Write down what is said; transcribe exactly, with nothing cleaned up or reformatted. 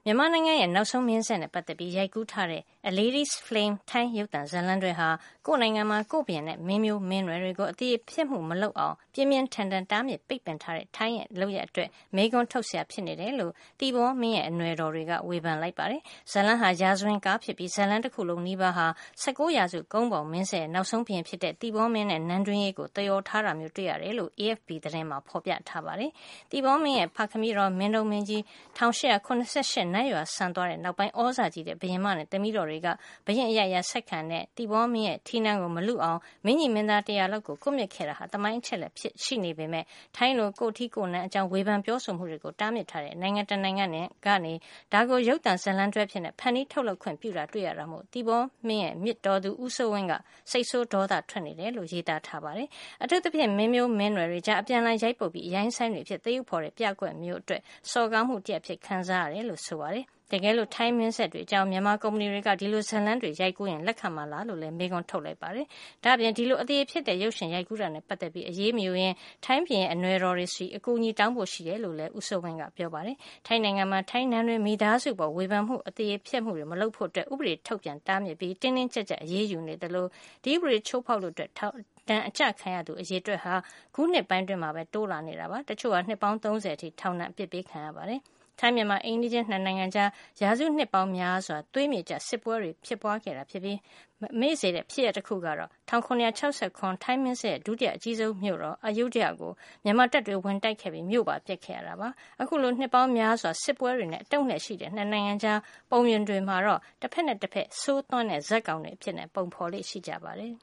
မြန်မာနိုင်ငံရဲ့နောက်ဆုံးမင်းဆက်နဲ့ပတ်သက်ပြီးရိုက်ကူးထားတဲ့ A Lady's Flame ထိုင်းရုပ်သံဇာတ်လမ်းတွေဟာကိုယ့်နိုင်ငံမှာကိုယ့်ဘုရင်နဲ့မင်းမျိုးမင်းနွယ်တွေကိုအသရေဖျက်မှုမလုပ်အောင်ပြင်းပြင်းထန်ထန်တားမြစ်ပိတ်ပင်ထားတဲ့ထိုင်းရဲ့လုပ်ရပ်အတွက်မေးခွန်းထုတ်စရာဖြစ်နေတယ်လို့သီပေါမင်းရဲ့အနွယ်တော်တွေကဝေဖန်လိုက်ပါတယ်။ဇာတ်လမ်းဟာရာဇဝင်ကားဖြစ်ပြီးဇာတ်လမ်းတစ်ခုလုံးနီးပါးဟာ၁၉ရာစုကုန်းပေါင်မင်းဆက်ရဲ့နောက်ဆုံးဘုရင်ဖြစ်တဲ့သီပေါမင်းနဲ့နန်းတွင်းရေးကိုသရော်ထားတာမျိုးတွေ့ရတယ်လို့ A F P သတင်းမှာဖော်ပြထားပါတယ်။သီပေါမင်းရဲ့ဖခမည်းတော်မင်းတုံးမင်းကြီး၁၈၇၈နတ်ရွာဆန်သွားတဲ့နောက်ပိုင်းဩဇာကြီးတဲ့ဘုရင်မနဲ့သမီးတော်တွေကဘုရင်အရရဆက်ခံတဲ့တီဘောမင်းရဲ့ထီးနှန်းကိုမလူအောင်မင်းကြီးမင်းသားတရာလောက်ကိုကွပ်မြစ်ခဲ့တာဟာတမိုင်းအချက်လက်ဖြစ်ရှိနေပေမဲ့ထိုင်းလိုကိုထီကိုနန်းအကြောင်းဝေဖန်ပြောဆိုမှုတွေကိုတားမြစ်ထားတဲ့နိုင်ငံတကာနိုင်ငံနဲ့ကနေဒါကိုရုပ်တံဇလန်းတွဲဖြစ်နေဖန်တီးထုတ်လုပ်ခွင့်ပြုတာတွေ့ရတာမို့တီဘောမင်းရဲ့မြစ်တော်သူဦးစိုးဝင်းကစိတ်ဆိုးဒေါသထွက်နေတယ်လို့ရေးသားထားပါတယ်အထူးသဖြင့်မင်းမျိုးမင်းနွယ်တွေကြားအပြန်အလှန်ရိုက်ပုတ်ပြီးအရင်ဆိုင်တွေဖြစ်သရုပ်ဖော်တဲ့ပြကွက်မျိုးအတွက်စော်ကားမှုတရက်ဖြစ်ခံစားရတယ်လို့ဆိုပါတယ်တကယ်လို့ထိုင်းမင်းဆက်တွေအကြောင်းမြန်မာကုမ္ပဏီတွေကဒီလိုဇလန်းတွေရိုက်ကူးရင်လက်ခံမှာလားလို့လည်းမေးခွန်းထုတ်လိုက်ပါတယ်။ဒါ့အပြင်ဒီလိုအသေးဖြစ်တဲ့ရုပ်ရှင်ရိုက်ကူးတာနဲ့ပတ်သက်ပြီးအရေးမယူရင်ထိုင်းပြည်ရဲ့အနွယ်တော်တွေစီအကူအညီတောင်းဖို့ရှိတယ်လို့လည်းဦးစိုးဝင်းကပြောပါတယ်။ထိုင်းနိုင်ငံမှာထိုင်းနန်းတွေမိသားစုပေါ်ဝေဖန်မှုအသေးဖြစ်မှုတွေမလုပ်ဖို့အတွက်ဥပဒေထုတ်ပြန်တားမြစ်ပြီးတင်းတင်းကြပ်ကြပ်အရေးယူနေတယ်လို့ဒီဥပဒေချိုးဖောက်လို့အတွက်ထောက်တန်အကြခံရသူအရေးအတွက်ဟာခုနှစ်ပိုင်းတွင်မှာပဲတိုးလာနေတာပါ။တချို့ကနှစ်ပေါင်းသုံးဆယ်အထိထောင်ဒဏ်အပြစ်ပေးခံရပါတယ်။ထိုင်းမြန်မာအိန္ဒိချင်းနှစ်နိုင်ငံကြားရာစုနှစ်ပေါင်းများစွာသွေးမြေကျစစ်ပွဲတွေဖြစ်ပွားခဲ့တာဖြစ်ပြီးမေ့စေတဲ့ဖြစ်ရပ်တစ်ခုကတော့၁၉၆၇ထိုင်းမင်းဆက်ရဲ့ဒုတိယအကြီးဆုံးမြို့တော်အယုဒ္ဓယကိုမြန်မာတပ်တွေဝင်တိုက်ခဲ့ပြီးမြို့ပါပျက်ခဲ့ရတာပါအခုလိုနှစ်ပေါင်းများစွာစစ်ပွဲတွေနဲ့အတုံ့နဲ့ရှိတဲ့နှစ်နိုင်ငံကြားပုံမြင်တွေမှာတော့တစ်ဖက်နဲ့တစ်ဖက်ဆိုးသွမ်းတဲ့ဇက်ကောင်တွေအဖြစ်နဲ့ပုံဖော်လေးရှိကြပါတယ်